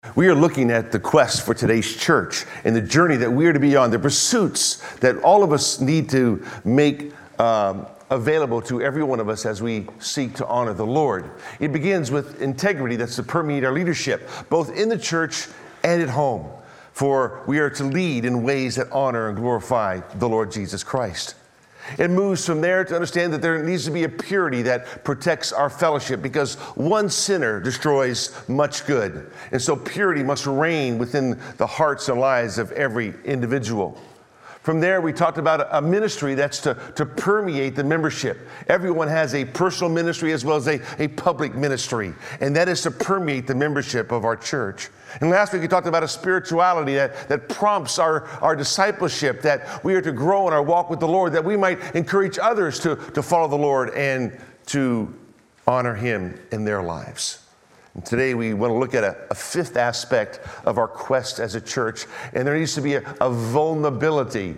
We are looking at the quest for today's church and the journey that we are to be on, the pursuits that all of us need to make available to every one of us as we seek to honor the Lord. It begins with integrity that's to permeate our leadership, both in the church and at home, for we are to lead in ways that honor and glorify the Lord Jesus Christ. It moves from there to understand that there needs to be a purity that protects our fellowship, because one sinner destroys much good. And so purity must reign within the hearts and lives of every individual. From there, we talked about a ministry that's to permeate the membership. Everyone has a personal ministry as well as a public ministry, and that is to permeate the membership of our church. And last week, we talked about a spirituality that prompts our discipleship, that we are to grow in our walk with the Lord, that we might encourage others to follow the Lord and to honor Him in their lives. And today we want to look at a fifth aspect of our quest as a church, and there needs to be a vulnerability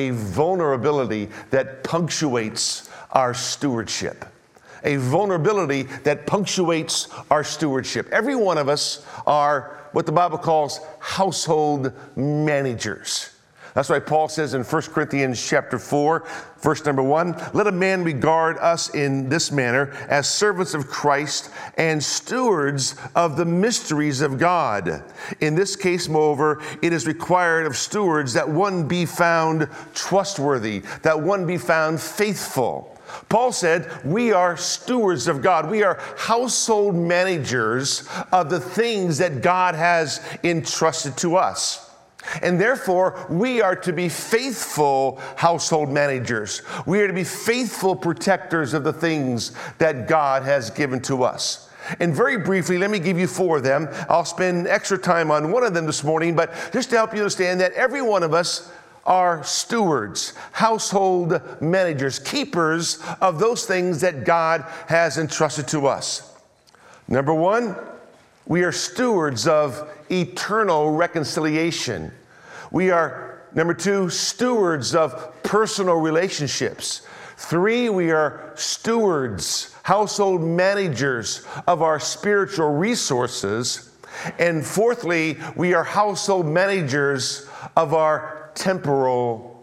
that punctuates our stewardship. A vulnerability that punctuates our stewardship. Every one of us are what the Bible calls household managers. That's why Paul says in 1 Corinthians chapter 4, verse number 1, let a man regard us in this manner as servants of Christ and stewards of the mysteries of God. In this case, moreover, it is required of stewards that one be found trustworthy, that one be found faithful. Paul said, we are stewards of God. We are household managers of the things that God has entrusted to us. And therefore, we are to be faithful household managers. We are to be faithful protectors of the things that God has given to us. And very briefly, let me give you four of them. I'll spend extra time on one of them this morning, but just to help you understand that every one of us are stewards, household managers, keepers of those things that God has entrusted to us. Number one, we are stewards of eternal reconciliation. We are, number two, stewards of personal relationships. Three, we are stewards, household managers of our spiritual resources. And fourthly, we are household managers of our temporal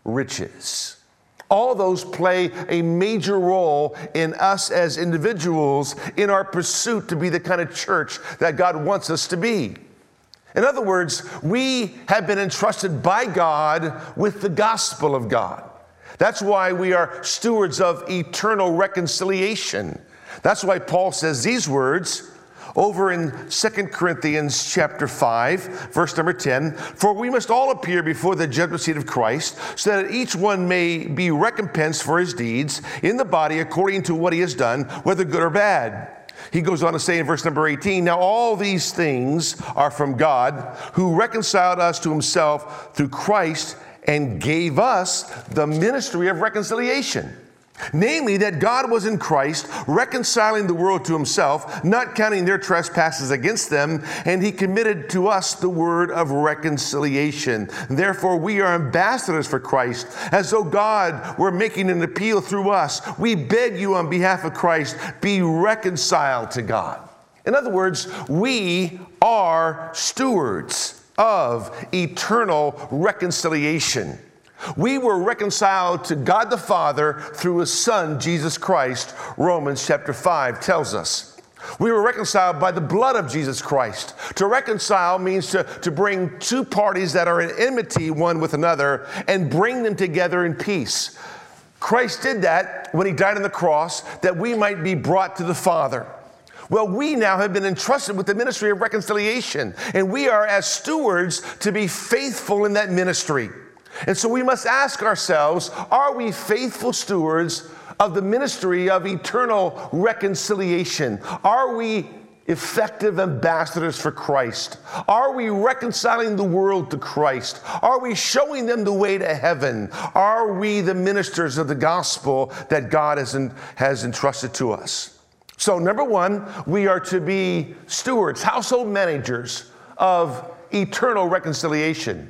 riches. All those play a major role in us as individuals in our pursuit to be the kind of church that God wants us to be. In other words, we have been entrusted by God with the gospel of God. That's why we are stewards of eternal reconciliation. That's why Paul says these words over in 2 Corinthians chapter 5, verse number 10, for we must all appear before the judgment seat of Christ, so that each one may be recompensed for his deeds in the body according to what he has done, whether good or bad. He goes on to say in verse number 18, now all these things are from God, who reconciled us to himself through Christ and gave us the ministry of reconciliation. Namely, that God was in Christ, reconciling the world to himself, not counting their trespasses against them, and he committed to us the word of reconciliation. Therefore, we are ambassadors for Christ, as though God were making an appeal through us. We beg you on behalf of Christ, be reconciled to God. In other words, we are stewards of eternal reconciliation. We were reconciled to God the Father through his Son, Jesus Christ, Romans chapter 5 tells us. We were reconciled by the blood of Jesus Christ. To reconcile means to bring two parties that are in enmity one with another and bring them together in peace. Christ did that when he died on the cross, that we might be brought to the Father. Well, we now have been entrusted with the ministry of reconciliation, and we are as stewards to be faithful in that ministry. And so we must ask ourselves, are we faithful stewards of the ministry of eternal reconciliation? Are we effective ambassadors for Christ? Are we reconciling the world to Christ? Are we showing them the way to heaven? Are we the ministers of the gospel that God has entrusted to us? So number one, we are to be stewards, household managers of eternal reconciliation.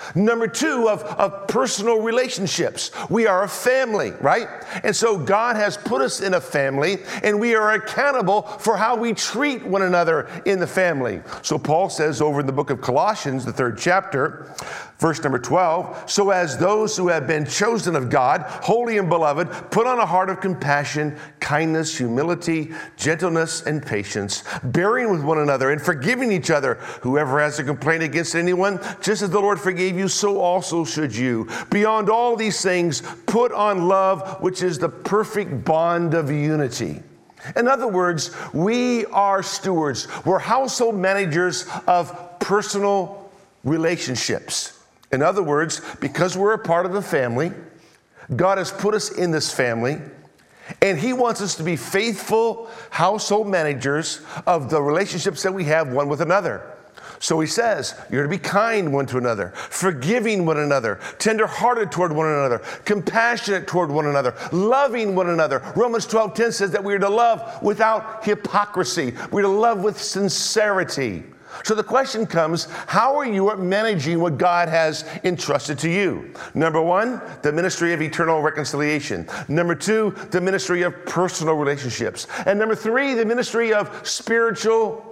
Number two, of personal relationships. We are a family, right? And so God has put us in a family, and we are accountable for how we treat one another in the family. So Paul says over in the book of Colossians, the 3rd chapter, verse number 12, so as those who have been chosen of God, holy and beloved, put on a heart of compassion, kindness, humility, gentleness, and patience, bearing with one another and forgiving each other. Whoever has a complaint against anyone, just as the Lord forgave you, so also should you. Beyond all these things, put on love, which is the perfect bond of unity. In other words, we are stewards. We're household managers of personal relationships. In other words, because we're a part of the family, God has put us in this family, and He wants us to be faithful household managers of the relationships that we have one with another. So He says, you're to be kind one to another, forgiving one another, tenderhearted toward one another, compassionate toward one another, loving one another. Romans 12:10 says that we are to love without hypocrisy. We're to love with sincerity. So the question comes, how are you managing what God has entrusted to you? Number one, the ministry of eternal reconciliation. Number two, the ministry of personal relationships. And number three, the ministry of spiritual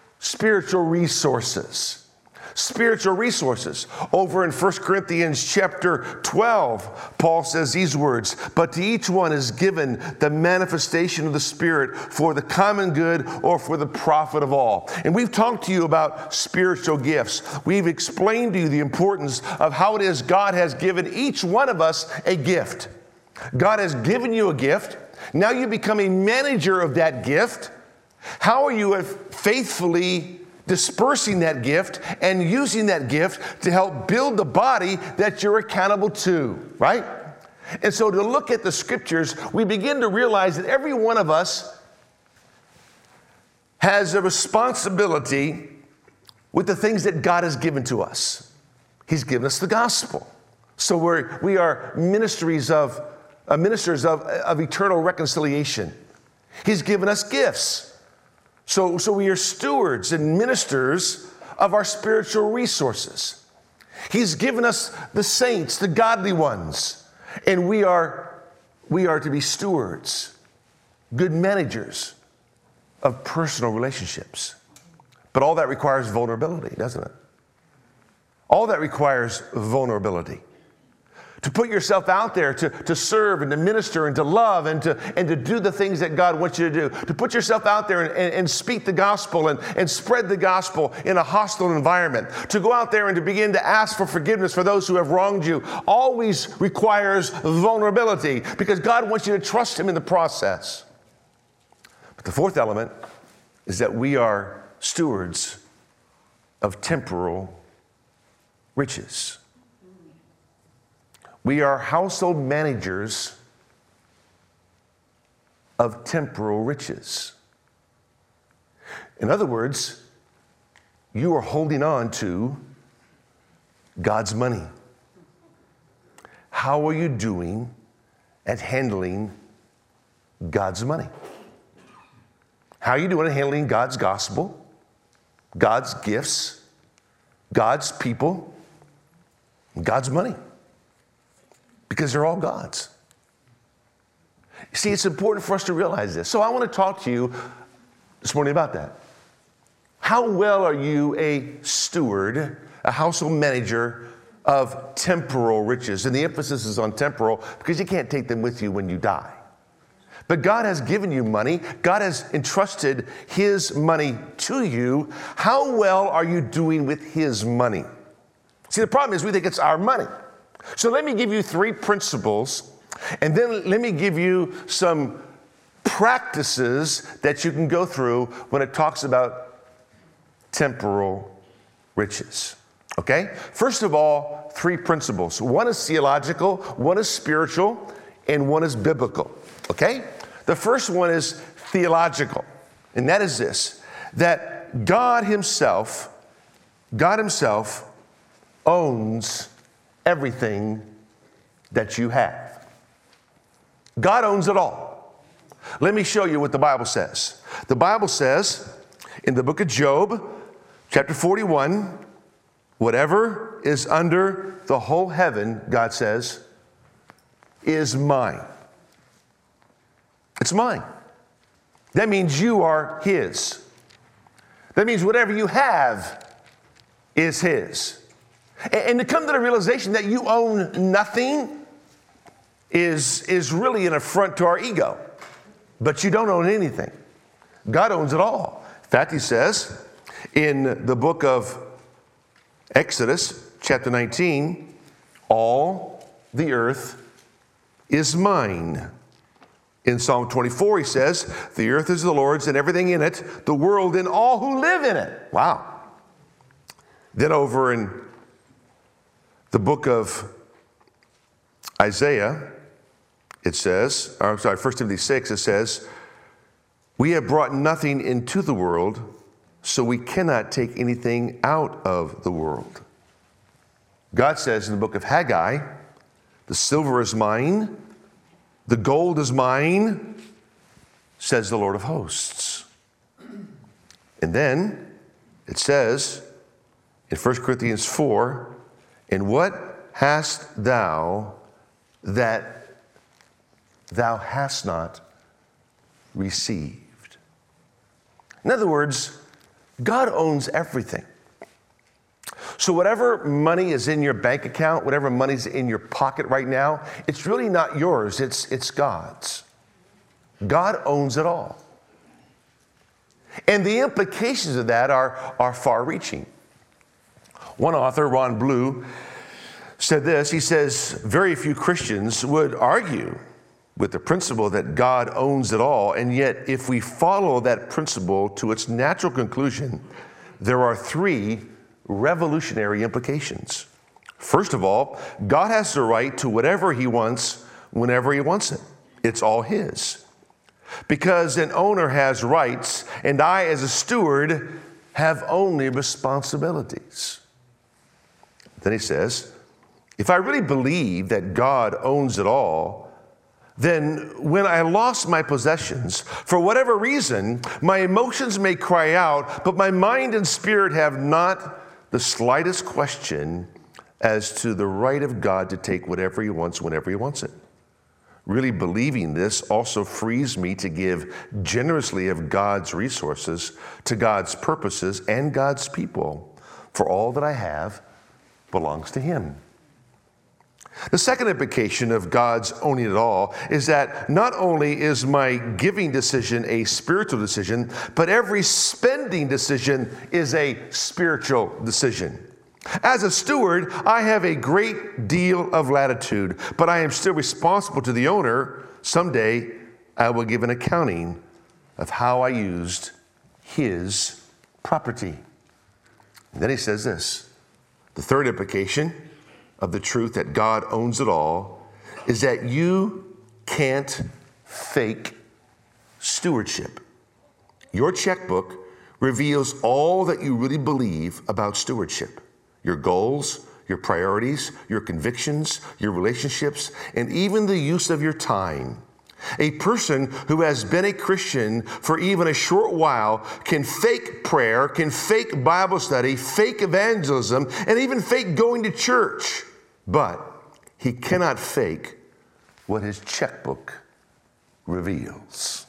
resources. Spiritual resources. Over in 1 Corinthians chapter 12, Paul says these words, but to each one is given the manifestation of the Spirit for the common good or for the profit of all. And we've talked to you about spiritual gifts. We've explained to you the importance of how it is God has given each one of us a gift. God has given you a gift. Now you become a manager of that gift. How are you faithfully dispersing that gift and using that gift to help build the body that you're accountable to, right? And so to look at the scriptures, we begin to realize that every one of us has a responsibility with the things that God has given to us. He's given us the gospel. So we are ministers of eternal reconciliation. He's given us gifts. So we are stewards and ministers of our spiritual resources. He's given us the saints, the godly ones, and we are to be stewards, good managers of personal relationships. But all that requires vulnerability, doesn't it? All that requires vulnerability. To put yourself out there, to serve and to minister and to love and to do the things that God wants you to do. To put yourself out there and speak the gospel and spread the gospel in a hostile environment. To go out there and to begin to ask for forgiveness for those who have wronged you always requires vulnerability because God wants you to trust Him in the process. But the fourth element is that we are stewards of temporal riches. We are household managers of temporal riches. In other words, you are holding on to God's money. How are you doing at handling God's money? How are you doing at handling God's gospel, God's gifts, God's people, God's money? Because they're all God's. You see, it's important for us to realize this. So I want to talk to you this morning about that. How well are you a steward, a household manager of temporal riches? And the emphasis is on temporal because you can't take them with you when you die. But God has given you money. God has entrusted His money to you. How well are you doing with His money? See, the problem is we think it's our money. So let me give you 3 principles, and then let me give you some practices that you can go through when it talks about temporal riches. Okay? First of all, 3 principles. One is theological, one is spiritual, and one is biblical. Okay? The first one is theological, and that is this, that God Himself owns everything that you have. God owns it all. Let me show you what the Bible says. The Bible says in the book of Job, chapter 41, Whatever is under the whole heaven, God says, is mine. It's mine. That means you are his. That means whatever you have is his. And to come to the realization that you own nothing is really an affront to our ego. But you don't own anything. God owns it all. In fact, he says in the book of Exodus, chapter 19, all the earth is mine. In Psalm 24, he says, the earth is the Lord's and everything in it, the world and all who live in it. Wow. Then over in the book of Isaiah, it says, 1 Timothy 6, it says, we have brought nothing into the world, so we cannot take anything out of the world. God says in the book of Haggai, the silver is mine, the gold is mine, says the Lord of hosts. And then it says in 1 Corinthians 4, and what hast thou that thou hast not received? In other words, God owns everything. So whatever money is in your bank account, whatever money's in your pocket right now, it's really not yours, it's God's. God owns it all. And the implications of that are far-reaching. One author, Ron Blue, said this. He says, very few Christians would argue with the principle that God owns it all, and yet if we follow that principle to its natural conclusion, there are three revolutionary implications. First of all, God has the right to whatever he wants whenever he wants it. It's all his. Because an owner has rights, and I as a steward have only responsibilities. Then he says, if I really believe that God owns it all, then when I lost my possessions, for whatever reason, my emotions may cry out, but my mind and spirit have not the slightest question as to the right of God to take whatever he wants whenever he wants it. Really believing this also frees me to give generously of God's resources to God's purposes and God's people, for all that I have belongs to him. The second implication of God's owning it all is that not only is my giving decision a spiritual decision, but every spending decision is a spiritual decision. As a steward, I have a great deal of latitude, but I am still responsible to the owner. Someday, I will give an accounting of how I used his property. And then he says this, the third implication of the truth that God owns it all is that you can't fake stewardship. Your checkbook reveals all that you really believe about stewardship. Your goals, your priorities, your convictions, your relationships, and even the use of your time. A person who has been a Christian for even a short while can fake prayer, can fake Bible study, fake evangelism, and even fake going to church. But he cannot fake what his checkbook reveals.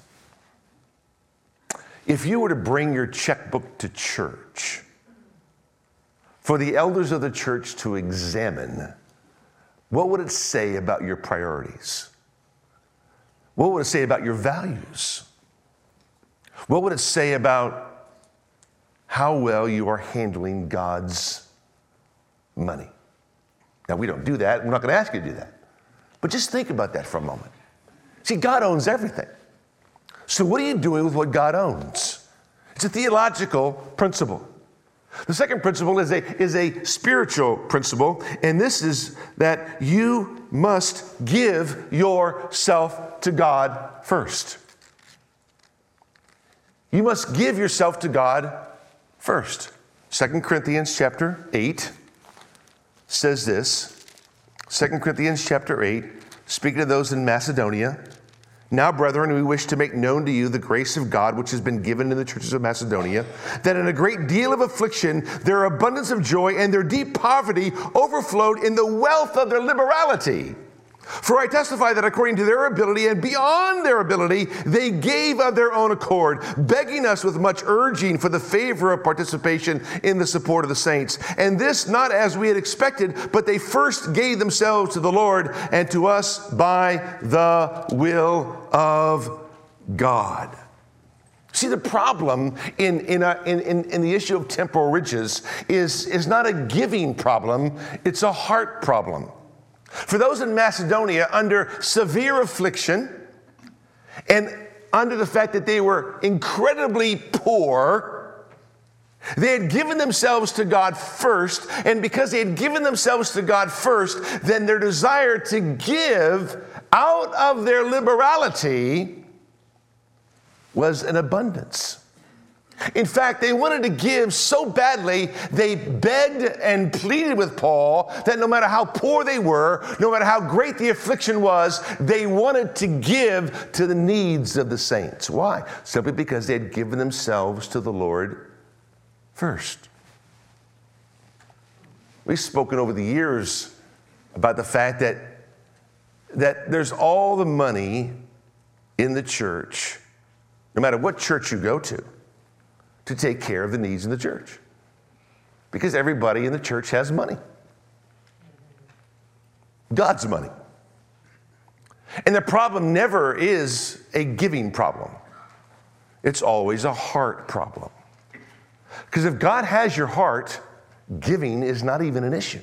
If you were to bring your checkbook to church for the elders of the church to examine, what would it say about your priorities? What would it say about your values? What would it say about how well you are handling God's money? Now, we don't do that. We're not going to ask you to do that. But just think about that for a moment. See, God owns everything. So what are you doing with what God owns? It's a theological principle. The second principle is a spiritual principle, and this is that you must give yourself to God first. You must give yourself to God first. 2 Corinthians chapter 8 says this. 2 Corinthians chapter 8, speaking to those in Macedonia, Now, brethren, we wish to make known to you the grace of God which has been given in the churches of Macedonia, that in a great deal of affliction, their abundance of joy and their deep poverty overflowed in the wealth of their liberality. For I testify that according to their ability and beyond their ability, they gave of their own accord, begging us with much urging for the favor of participation in the support of the saints. And this not as we had expected, but they first gave themselves to the Lord and to us by the will of God. See, the problem in the issue of temporal riches is not a giving problem, it's a heart problem. For those in Macedonia, under severe affliction and under the fact that they were incredibly poor, they had given themselves to God first, and because they had given themselves to God first, then their desire to give out of their liberality was an abundance. In fact, they wanted to give so badly, they begged and pleaded with Paul that no matter how poor they were, no matter how great the affliction was, they wanted to give to the needs of the saints. Why? Simply because they had given themselves to the Lord first. We've spoken over the years about the fact that there's all the money in the church, no matter what church you go to take care of the needs in the church. Because everybody in the church has money. God's money. And the problem never is a giving problem. It's always a heart problem. Because if God has your heart, giving is not even an issue.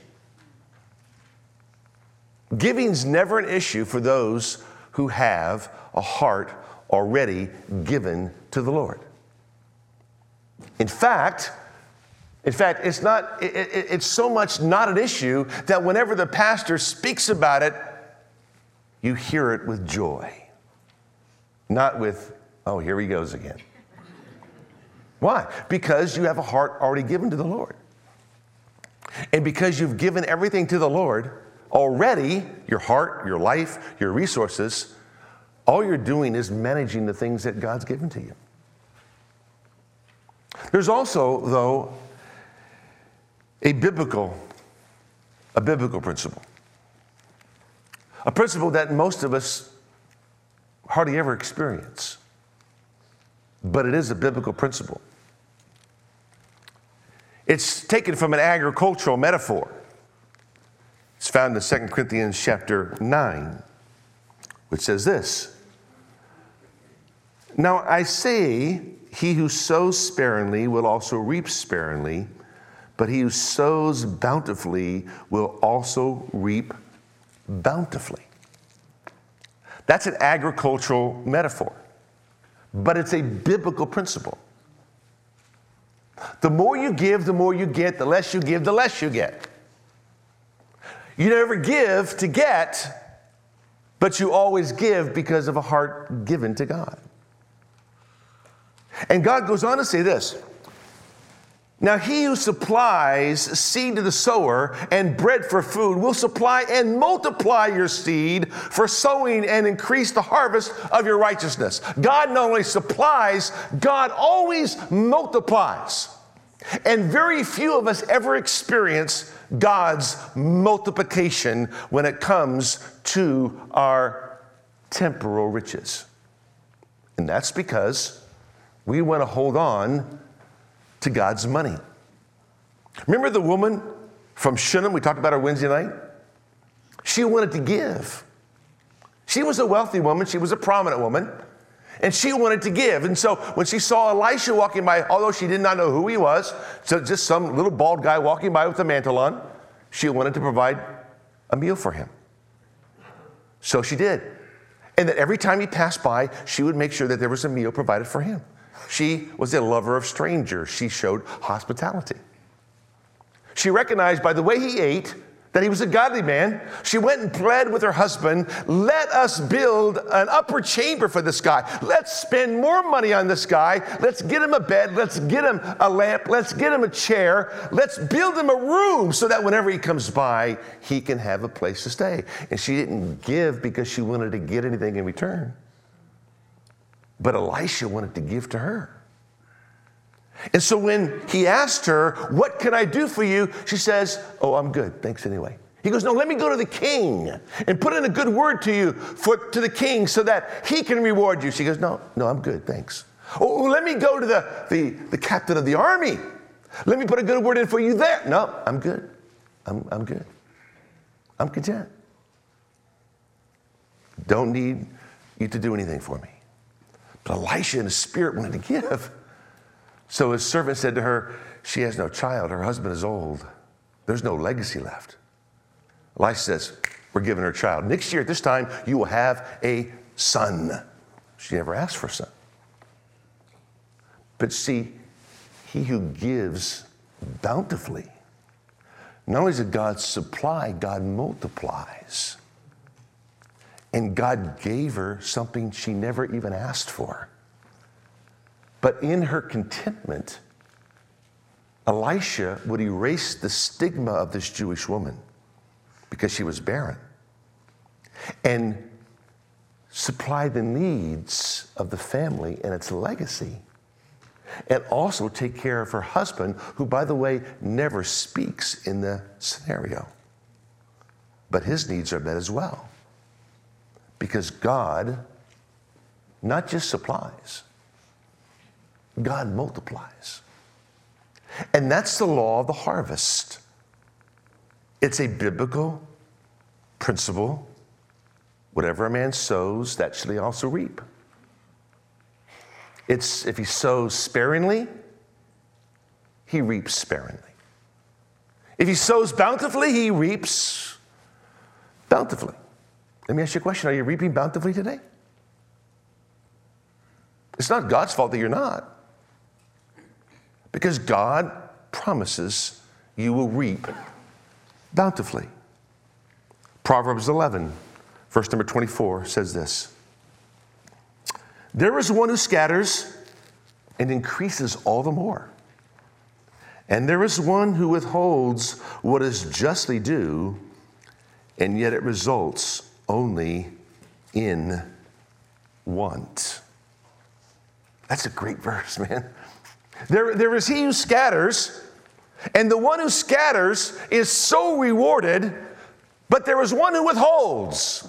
Giving's never an issue for those who have a heart already given to the Lord. In fact, it's so much not an issue that whenever the pastor speaks about it, you hear it with joy. Not with, oh, here he goes again. Why? Because you have a heart already given to the Lord. And because you've given everything to the Lord already, your heart, your life, your resources, all you're doing is managing the things that God's given to you. There's also, though, a biblical principle. A principle that most of us hardly ever experience. But it is a biblical principle. It's taken from an agricultural metaphor. It's found in 2 Corinthians chapter 9, which says this. Now I say, he who sows sparingly will also reap sparingly, but he who sows bountifully will also reap bountifully. That's an agricultural metaphor, but it's a biblical principle. The more you give, the more you get. The less you give, the less you get. You never give to get, but you always give because of a heart given to God. And God goes on to say this. Now he who supplies seed to the sower and bread for food will supply and multiply your seed for sowing and increase the harvest of your righteousness. God not only supplies, God always multiplies. And very few of us ever experience God's multiplication when it comes to our temporal riches. And that's because we want to hold on to God's money. Remember the woman from Shunem we talked about her Wednesday night? She wanted to give. She was a wealthy woman. She was a prominent woman. And she wanted to give. And so when she saw Elisha walking by, although she did not know who he was, so just some little bald guy walking by with a mantle on, she wanted to provide a meal for him. So she did. And that every time he passed by, she would make sure that there was a meal provided for him. She was a lover of strangers. She showed hospitality. She recognized by the way he ate that he was a godly man. She went and pled with her husband, let us build an upper chamber for this guy. Let's spend more money on this guy. Let's get him a bed. Let's get him a lamp. Let's get him a chair. Let's build him a room so that whenever he comes by, he can have a place to stay. And she didn't give because she wanted to get anything in return. But Elisha wanted to give to her. And so when he asked her, what can I do for you? She says, oh, I'm good. Thanks anyway. He goes, no, let me go to the king and put in a good word to you, to the king, so that he can reward you. She goes, no, I'm good. Thanks. Oh, let me go to the captain of the army. Let me put a good word in for you there. No, I'm good. I'm good. I'm content. Don't need you to do anything for me. But Elisha in his spirit wanted to give. So his servant said to her, she has no child. Her husband is old. There's no legacy left. Elisha says, we're giving her a child. Next year at this time, you will have a son. She never asked for a son. But see, he who gives bountifully, not only does God supply, God multiplies. And God gave her something she never even asked for. But in her contentment, Elisha would erase the stigma of this Jewish woman because she was barren and supply the needs of the family and its legacy, and also take care of her husband, who, by the way, never speaks in the scenario. But his needs are met as well, because God not just supplies, God multiplies. And that's the law of the harvest. It's a biblical principle. Whatever a man sows, that shall he also reap. It's if he sows sparingly, he reaps sparingly. If he sows bountifully, he reaps bountifully. Let me ask you a question. Are you reaping bountifully today? It's not God's fault that you're not. Because God promises you will reap bountifully. Proverbs 11, verse number 24 says this. There is one who scatters and increases all the more. And there is one who withholds what is justly due, and yet it results only in want. That's a great verse, man. There is he who scatters, and the one who scatters is so rewarded, but there is one who withholds.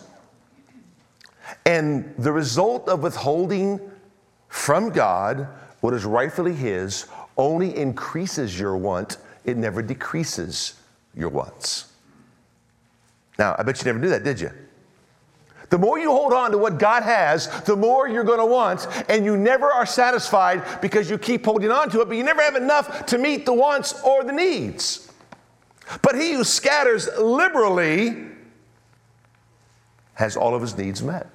And the result of withholding from God what is rightfully his only increases your want. It never decreases your wants. Now, I bet you never knew that, did you? The more you hold on to what God has, the more you're going to want, and you never are satisfied because you keep holding on to it, but you never have enough to meet the wants or the needs. But he who scatters liberally has all of his needs met.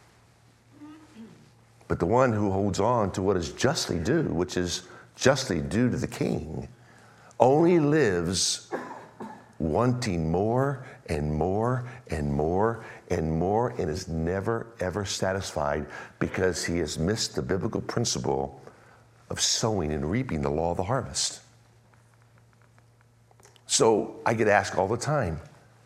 But the one who holds on to what is justly due, which is justly due to the king, only lives wanting more and more and more and more, and is never, ever satisfied because he has missed the biblical principle of sowing and reaping, the law of the harvest. So I get asked all the time,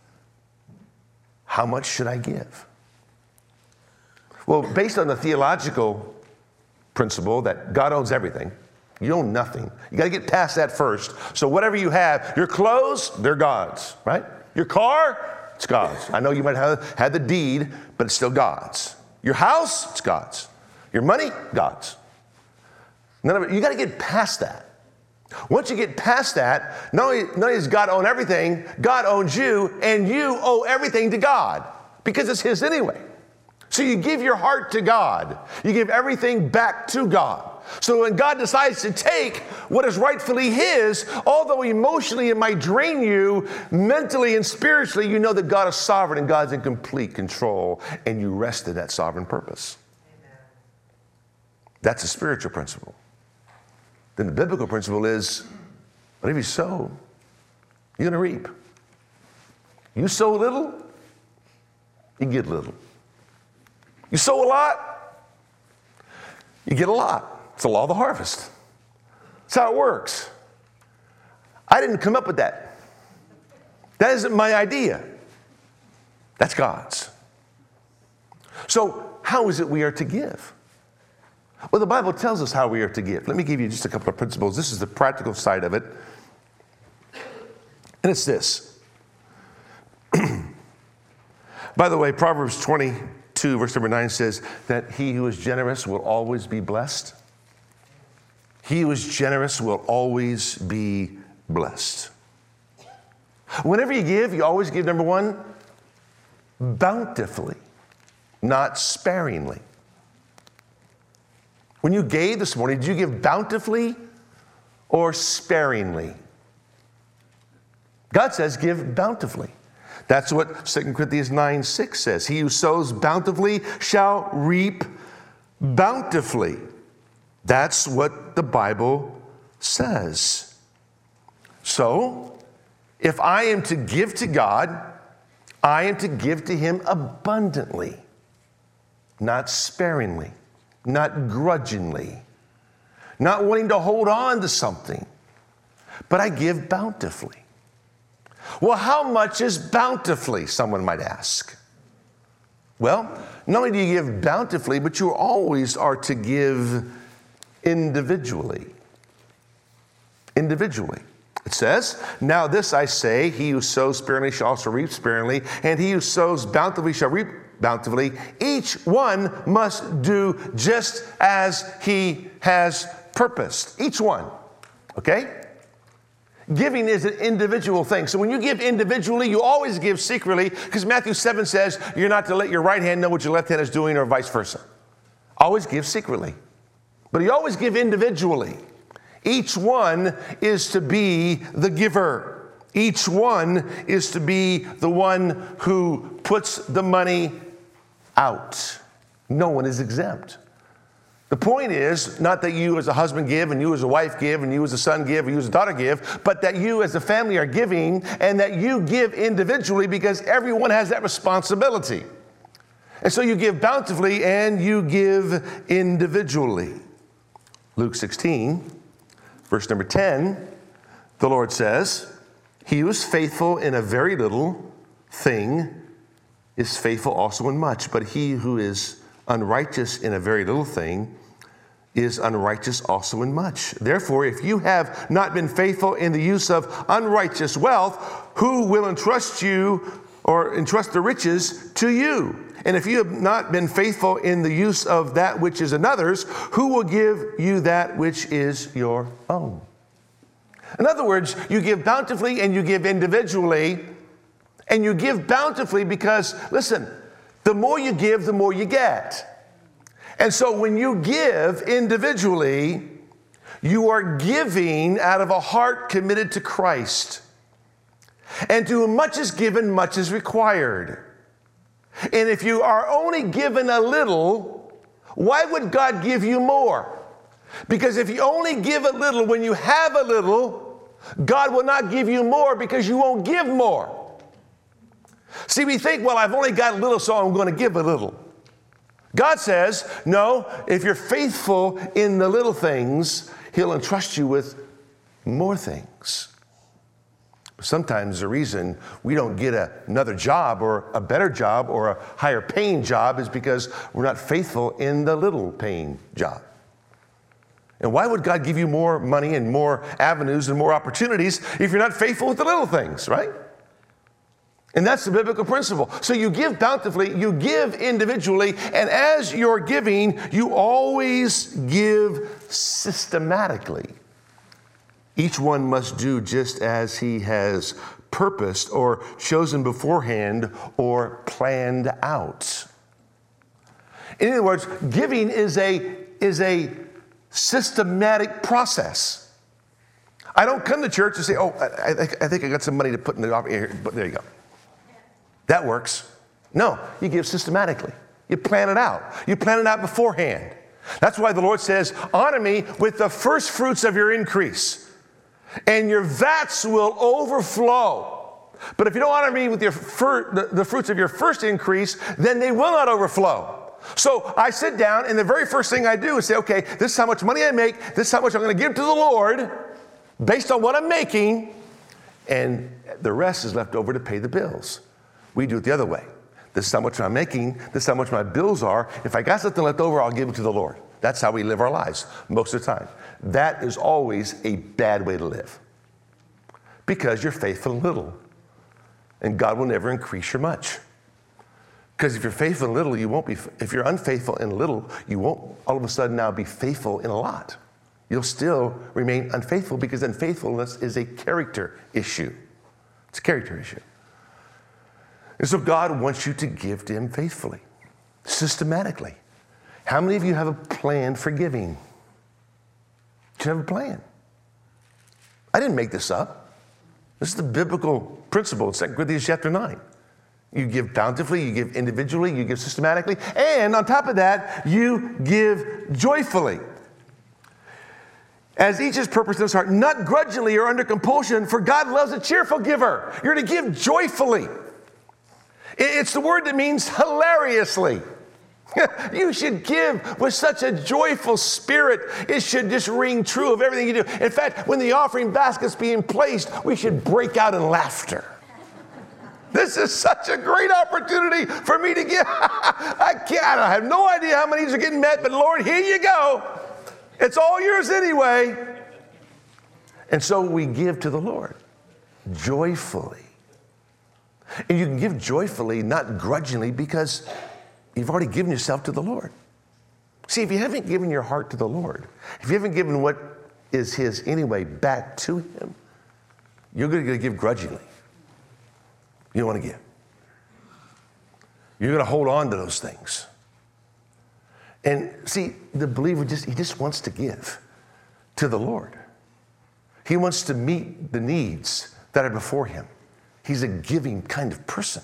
how much should I give? Well, based on the theological principle that God owns everything, you own nothing. You got to get past that first. So whatever you have, your clothes, they're God's, right? Your car, it's God's. I know you might have had the deed, but it's still God's. Your house, it's God's. Your money, God's. None of it. You got to get past that. Once you get past that, not only does God own everything, God owns you, and you owe everything to God because it's his anyway. So you give your heart to God. You give everything back to God. So when God decides to take what is rightfully his, although emotionally it might drain you, mentally and spiritually, you know that God is sovereign and God's in complete control, and you rest in that sovereign purpose. Amen. That's a spiritual principle. Then the biblical principle is, whatever you sow, you're going to reap. You sow little, you get little. You sow a lot, you get a lot. It's the law of the harvest. That's how it works. I didn't come up with that. That isn't my idea. That's God's. So how is it we are to give? Well, the Bible tells us how we are to give. Let me give you just a couple of principles. This is the practical side of it. And it's this. By the way, Proverbs 22, verse number 9 says that he who is generous will always be blessed. He who is generous will always be blessed. Whenever you give, you always give, number one, bountifully, not sparingly. When you gave this morning, did you give bountifully or sparingly? God says give bountifully. That's what 2 Corinthians 9:6 says. He who sows bountifully shall reap bountifully. That's what the Bible says. So, if I am to give to God, I am to give to him abundantly, not sparingly, not grudgingly, not wanting to hold on to something, but I give bountifully. Well, how much is bountifully, someone might ask? Well, not only do you give bountifully, but you always are to give individually. Individually. It says, now this I say, he who sows sparingly shall also reap sparingly, and he who sows bountifully shall reap bountifully. Each one must do just as he has purposed. Each one. Okay? Giving is an individual thing. So when you give individually, you always give secretly, because Matthew 7 says you're not to let your right hand know what your left hand is doing, or vice versa. Always give secretly. But you always give individually. Each one is to be the giver. Each one is to be the one who puts the money out. No one is exempt. The point is not that you as a husband give, and you as a wife give, and you as a son give, or you as a daughter give, but that you as a family are giving, and that you give individually, because everyone has that responsibility. And so you give bountifully and you give individually. Luke 16, verse number 10, the Lord says, he who is faithful in a very little thing is faithful also in much, but he who is unrighteous in a very little thing is unrighteous also in much. Therefore, if you have not been faithful in the use of unrighteous wealth, who will entrust you or entrust the riches to you? And if you have not been faithful in the use of that which is another's, who will give you that which is your own? In other words, you give bountifully and you give individually, and you give bountifully because, listen, the more you give, the more you get. And so when you give individually, you are giving out of a heart committed to Christ. And to whom much is given, much is required. And if you are only given a little, why would God give you more? Because if you only give a little when you have a little, God will not give you more because you won't give more. See, we think, well, I've only got a little, so I'm going to give a little. God says, no, if you're faithful in the little things, he'll entrust you with more things. Sometimes the reason we don't get another job or a better job or a higher paying job is because we're not faithful in the little paying job. And why would God give you more money and more avenues and more opportunities if you're not faithful with the little things, right? And that's the biblical principle. So you give bountifully, you give individually, and as you're giving, you always give systematically. Each one must do just as he has purposed or chosen beforehand or planned out. In other words, giving is a systematic process. I don't come to church and say, oh, I think I got some money to put in the offering here, but there you go. That works. No, you give systematically. You plan it out. You plan it out beforehand. That's why the Lord says, honor me with the first fruits of your increase, and your vats will overflow. But if you don't honor me with your the fruits of your first increase, then they will not overflow. So I sit down, and the very first thing I do is say, okay, this is how much money I make. This is how much I'm going to give to the Lord based on what I'm making, and the rest is left over to pay the bills. We do it the other way. This is how much I'm making. This is how much my bills are. If I got something left over, I'll give it to the Lord. That's how we live our lives most of the time. That is always a bad way to live, because you're faithful in little, and God will never increase your much. Because if you're faithful in little, you won't be, if you're unfaithful in little, you won't all of a sudden now be faithful in a lot. You'll still remain unfaithful, because unfaithfulness is a character issue. It's a character issue. And so God wants you to give to him faithfully, systematically. How many of you have a plan for giving? Do you have a plan? I didn't make this up. This is the biblical principle in 2 Corinthians chapter 9. You give bountifully, you give individually, you give systematically, and on top of that, you give joyfully. As each has purpose in his heart, not grudgingly or under compulsion, for God loves a cheerful giver. You're to give joyfully. It's the word that means hilariously. You should give with such a joyful spirit. It should just ring true of everything you do. In fact, when the offering basket's being placed, we should break out in laughter. This is such a great opportunity for me to give. I have no idea how many are getting met, but Lord, here you go. It's all yours anyway. And so we give to the Lord joyfully. And you can give joyfully, not grudgingly, because you've already given yourself to the Lord. See, if you haven't given your heart to the Lord, if you haven't given what is his anyway back to him, you're going to give grudgingly. You don't want to give. You're going to hold on to those things. And see, the believer he just wants to give to the Lord. He wants to meet the needs that are before him. He's a giving kind of person.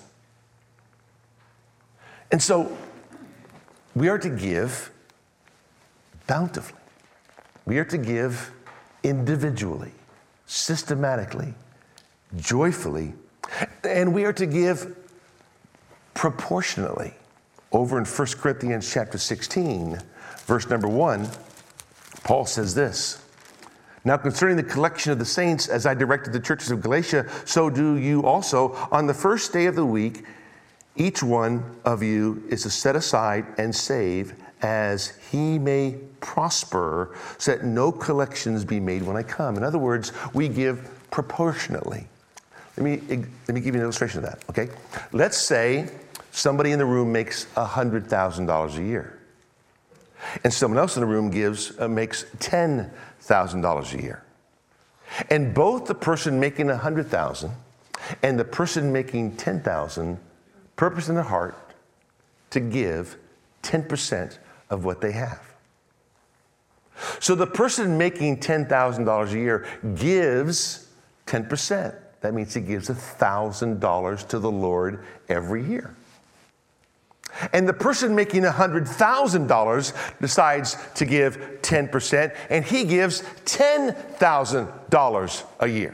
And so we are to give bountifully. We are to give individually, systematically, joyfully, and we are to give proportionately. Over in 1 Corinthians chapter 16, verse number 1, Paul says this: "Now concerning the collection of the saints, as I directed the churches of Galatia, so do you also. On the first day of the week, each one of you is to set aside and save as he may prosper, so that no collections be made when I come." In other words, we give proportionately. Let me give you an illustration of that, okay? Let's say somebody in the room makes $100,000 a year, and someone else in the room makes $10,000 a year. And both the person making $100,000 and the person making $10,000 purpose in their heart to give 10% of what they have. So the person making $10,000 a year gives 10%. That means he gives $1,000 to the Lord every year. And the person making $100,000 decides to give 10%, and he gives $10,000 a year.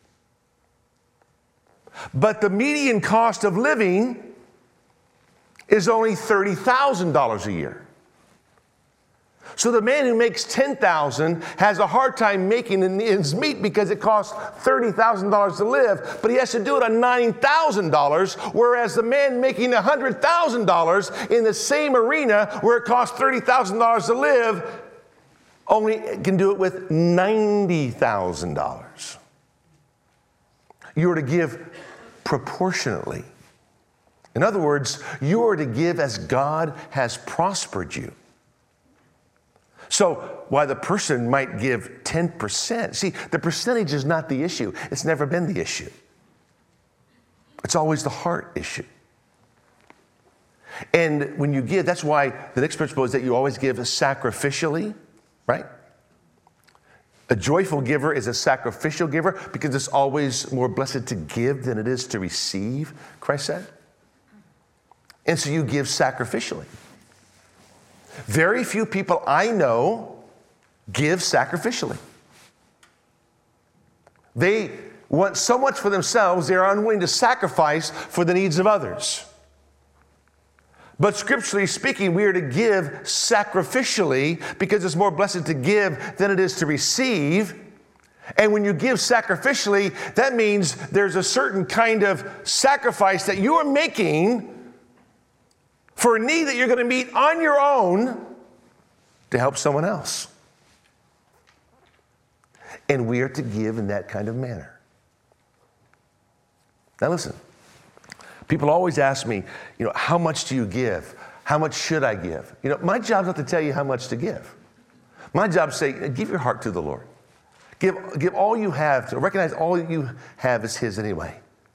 But the median cost of living is only $30,000 a year. So the man who makes $10,000 has a hard time making ends meet because it costs $30,000 to live, but he has to do it on $9,000, whereas the man making $100,000 in the same arena where it costs $30,000 to live only can do it with $90,000. You are to give proportionately. In other words, you are to give as God has prospered you. So while the person might give 10%, see, the percentage is not the issue. It's never been the issue. It's always the heart issue. And when you give, that's why the next principle is that you always give sacrificially, right? A joyful giver is a sacrificial giver because it's always more blessed to give than it is to receive, Christ said. And so you give sacrificially. Very few people I know give sacrificially. They want so much for themselves, they are unwilling to sacrifice for the needs of others. But scripturally speaking, we are to give sacrificially because it's more blessed to give than it is to receive. And when you give sacrificially, that means there's a certain kind of sacrifice that you are making for a need that you're going to meet on your own, to help someone else. And we are to give in that kind of manner. Now listen, people always ask me, how much do you give? How much should I give? My job is not to tell you how much to give. My job is to say, give your heart to the Lord. Give all you have to recognize all you have is His anyway.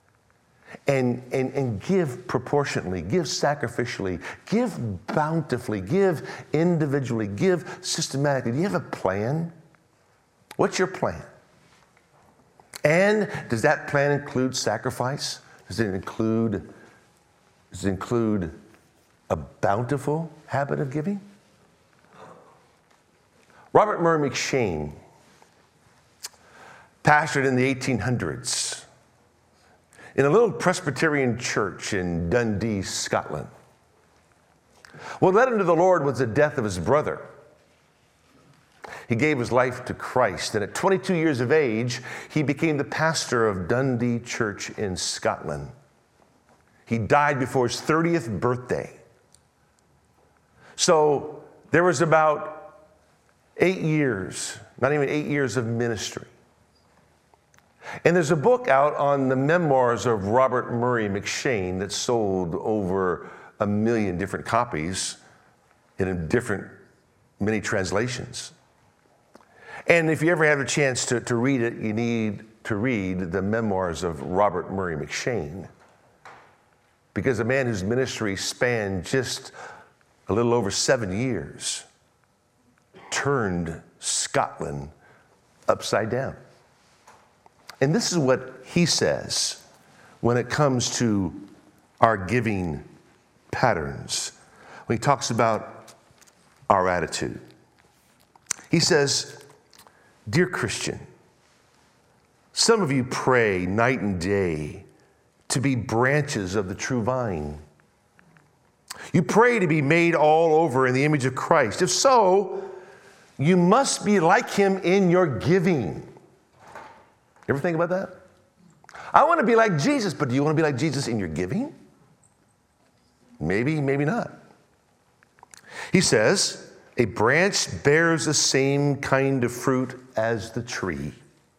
And give proportionately, give sacrificially, give bountifully, give individually, give systematically. Do you have a plan? What's your plan? And does that plan include sacrifice? Does it include a bountiful habit of giving? Robert Murray McCheyne pastored in the 1800s in a little Presbyterian church in Dundee, Scotland. What led him to the Lord was the death of his brother. He gave his life to Christ, and at 22 years of age, he became the pastor of Dundee Church in Scotland. He died before his 30th birthday. So there was about 8 years, not even 8 years of ministry. And there's a book out on the memoirs of Robert Murray McCheyne that sold over 1 million different copies in many translations. And if you ever have a chance to read it, you need to read the memoirs of Robert Murray McCheyne, because a man whose ministry spanned just a little over 7 years turned Scotland upside down. And this is what he says when it comes to our giving patterns, when he talks about our attitude. He says, "Dear Christian, some of you pray night and day to be branches of the true vine. You pray to be made all over in the image of Christ. If so, you must be like Him in your giving." You ever think about that? I want to be like Jesus, but do you want to be like Jesus in your giving? Maybe, maybe not. He says, "A branch bears the same kind of fruit as the tree."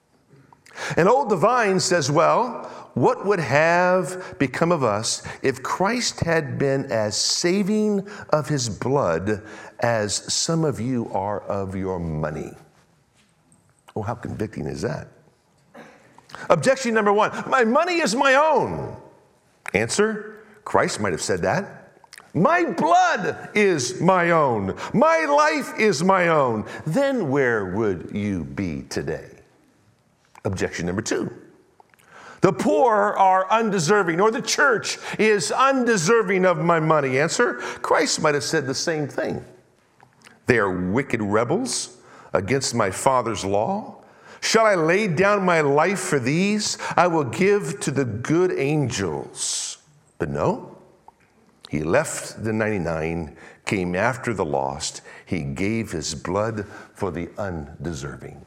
And old divine says, "Well, what would have become of us if Christ had been as saving of His blood as some of you are of your money?" Oh, how convicting is that? Objection number one, my money is my own. Answer, Christ might have said that. My blood is my own. My life is my own. Then where would you be today? Objection number two, the poor are undeserving, or the church is undeserving of my money. Answer, Christ might have said the same thing. They are wicked rebels against my Father's law. Shall I lay down my life for these? I will give to the good angels. But no, He left the 99, came after the lost. He gave His blood for the undeserving.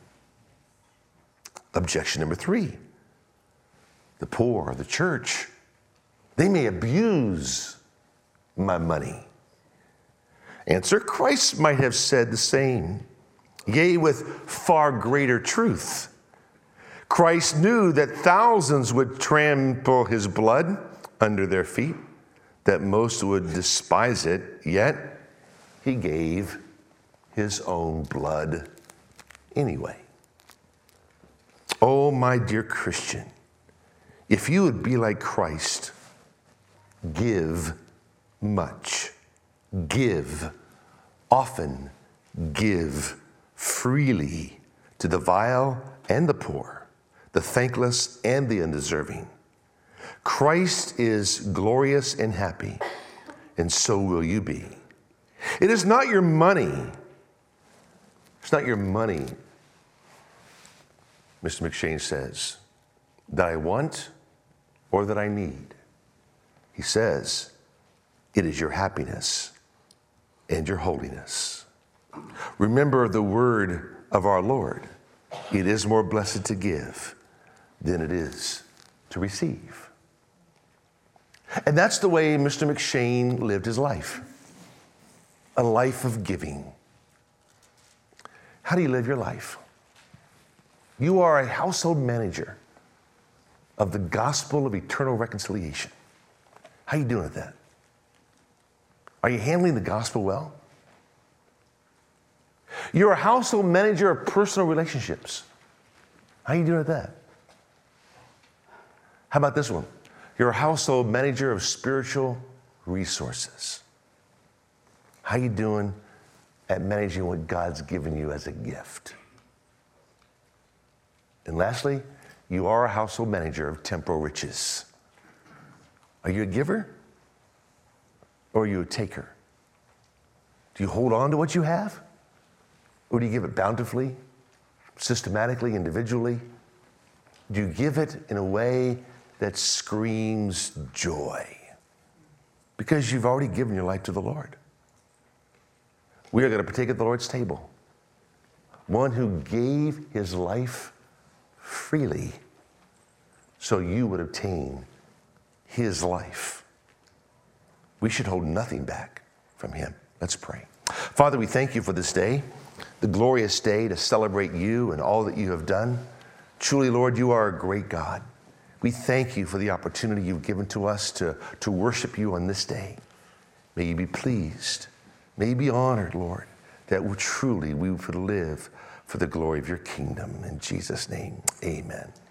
Objection number three, the poor, the church, they may abuse my money. Answer, Christ might have said the same. Yea, with far greater truth. Christ knew that thousands would trample His blood under their feet, that most would despise it, yet He gave His own blood anyway. Oh, my dear Christian, if you would be like Christ, give much, give often, give freely to the vile and the poor, the thankless and the undeserving. Christ is glorious and happy, and so will you be. It is not your money. It's not your money, Mr. McCheyne says, that I want or that I need. He says, it is your happiness and your holiness. Remember the word of our Lord. It is more blessed to give than it is to receive. And that's the way Mr. McCheyne lived his life. A life of giving. How do you live your life? You are a household manager of the gospel of eternal reconciliation. How are you doing at that? Are you handling the gospel well? You're a household manager of personal relationships. How are you doing at that? How about this one? You're a household manager of spiritual resources. How are you doing at managing what God's given you as a gift? And lastly, you are a household manager of temporal riches. Are you a giver or are you a taker? Do you hold on to what you have? Or do you give it bountifully, systematically, individually? Do you give it in a way that screams joy? Because you've already given your life to the Lord. We are going to partake at the Lord's table. One who gave his life freely so you would obtain his life. We should hold nothing back from him. Let's pray. Father, we thank you for this day, the glorious day to celebrate you and all that you have done. Truly, Lord, you are a great God. We thank you for the opportunity you've given to us to worship you on this day. May you be pleased. May you be honored, Lord, that we would live for the glory of your kingdom. In Jesus' name, amen.